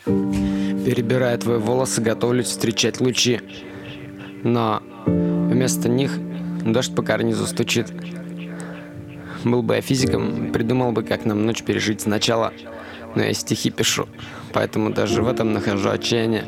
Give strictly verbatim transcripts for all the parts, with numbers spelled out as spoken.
Перебирая твои волосы, готовлюсь встречать лучи. Но вместо них дождь по карнизу стучит. Был бы я физиком, придумал бы, как нам ночь пережить сначала. Но я стихи пишу, поэтому даже в этом нахожу отчаяние.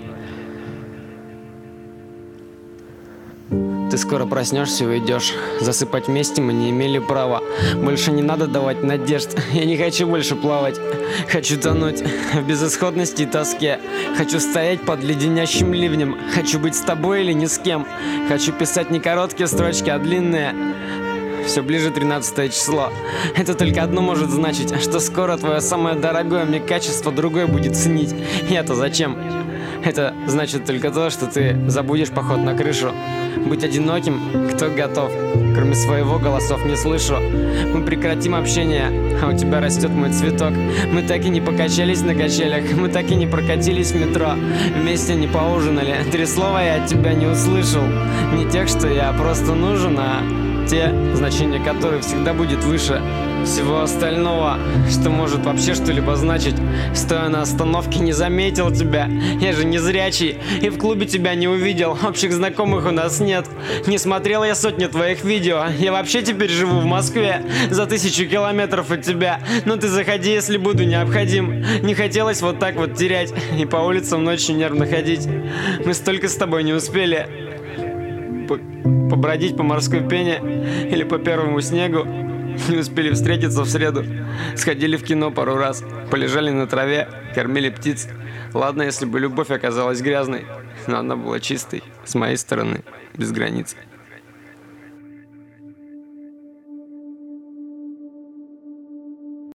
Ты скоро проснешься и уйдешь. Засыпать вместе мы не имели права. Больше не надо давать надежд. Я не хочу больше плавать. Хочу тонуть в безысходности и тоске. Хочу стоять под леденящим ливнем. Хочу быть с тобой или ни с кем. Хочу писать не короткие строчки, а длинные. Все ближе тринадцатое число. Это только одно может значить, что скоро твое самое дорогое мне качество другой будет ценить. Я-то зачем? Это значит только то, что ты забудешь поход на крышу. Быть одиноким, кто готов? Кроме своего голосов не слышу. Мы прекратим общение, а у тебя растет мой цветок. Мы так и не покачались на качелях, мы так и не прокатились в метро. Вместе не поужинали, три слова я от тебя не услышал. Не тех, что я просто нужен, а те, значение которых всегда будет выше всего остального, что может вообще что-либо значить. Стоя на остановке, не заметил тебя. Я же не зрячий, и в клубе тебя не увидел. Общих знакомых у нас нет. Не смотрел я сотни твоих видео. Я вообще теперь живу в Москве, за тысячу километров от тебя. Но ты заходи, если буду необходим. Не хотелось вот так вот терять и по улицам ночью нервно ходить. Мы столько с тобой не успели побродить по морской пене или по первому снегу. Не успели встретиться в среду. Сходили в кино пару раз. Полежали на траве, кормили птиц. Ладно, если бы любовь оказалась грязной, но она была чистой, с моей стороны, без границ.